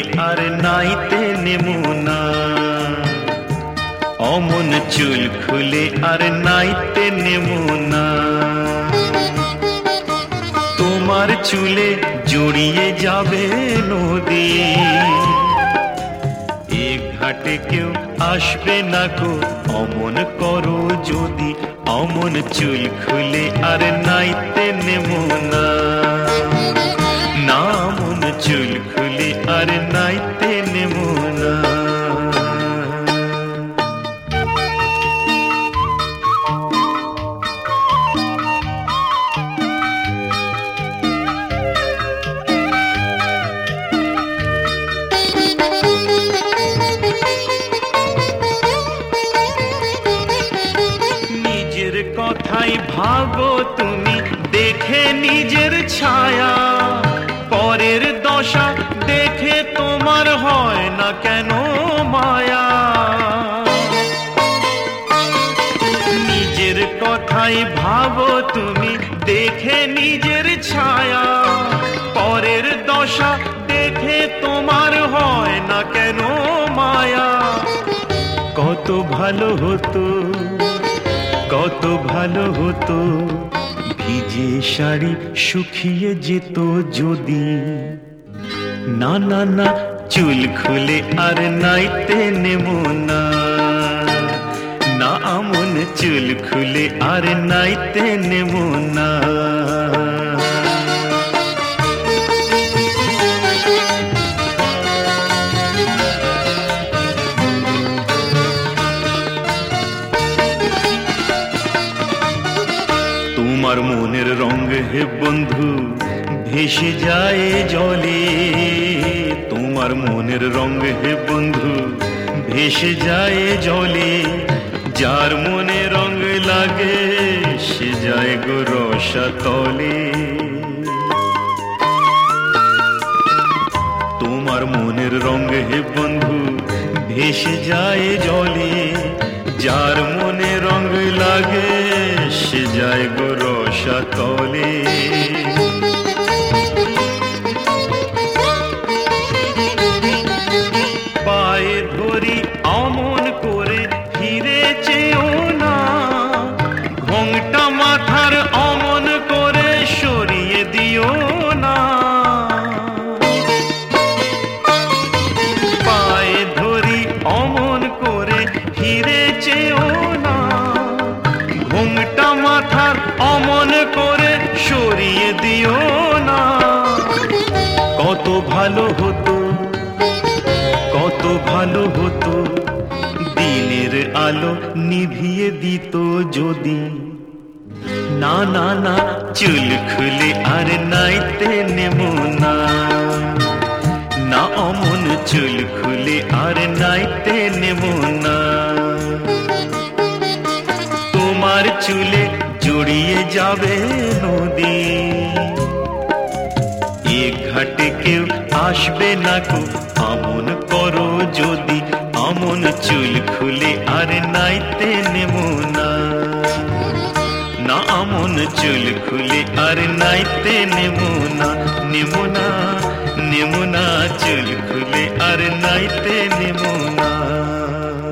আর নাইতে নেমুনা, অমন চুল খুলে আর নাইতে নেমুনা। তোমার চুলে জড়িয়ে যাবে নদী, এ ঘাটে কেউ আসবে না গো অমন করো যদি, অমন চুল খুলে আর নাইতে নেমুনা, না অমন চুল খুলে আর নাইতে নেমুনা। কথাই ভাবো তুমি দেখে নিজের ছায়া, পরের দশা দেখে তোমার হয় না কেন মায়া। নিজের কথাই ভাবো তুমি দেখে নিজের ছায়া, পরের দশা দেখে তোমার হয় না কেন মায়া। কত ভালো হতো, কত ভালো হতো ভিজে শাড়ি শুকিয়ে যেত যদি, না না না চুল খুলে আর নাইতে নেমুনা, না আমন চুল খুলে আর নাইতে নেমুনা। তোমার মনের রঙ হে বন্ধু ভেসে যায় জলে, তোমার মনের রঙ হে বন্ধু ভেসে যায় জলে, যার মনে রঙ লাগে সে যায় গো রসাতলে। তোমার মনের রঙ হে বন্ধু ভেসে যায় জলে, যার মনে রঙ লাগে সে যায় গো রসাতলে। পায়ে ধরি অমন করে ফিরে চেও না, ঘোমটা মাথার অমন করে সরিয়ে দিও না। পায়ে ধরি অমন করে ফিরে চেও না, ঘোমটা মাথার অমন করে সরিয়ে দিও না। কত ভালো হতো, কত ভালো হতো দিনের আলো নিভিয়ে দিত যদি, না না না চুল খুলে আর নাইতে নেমুনা, না অমন চুল খুলে আর নাইতে নেমুনা। তোমার চুলে জড়িয়ে যাবে নদী, এ ঘাটে কেউ আসবে না গো অমন করো যদি, অমন চুল খুলে আর নাইতে নেমুনা, না অমন চুল খুলে আর নাইতে নেমুনা। নেমুনা নেমুনা চুল খুলে আর নাইতে নেমুনা।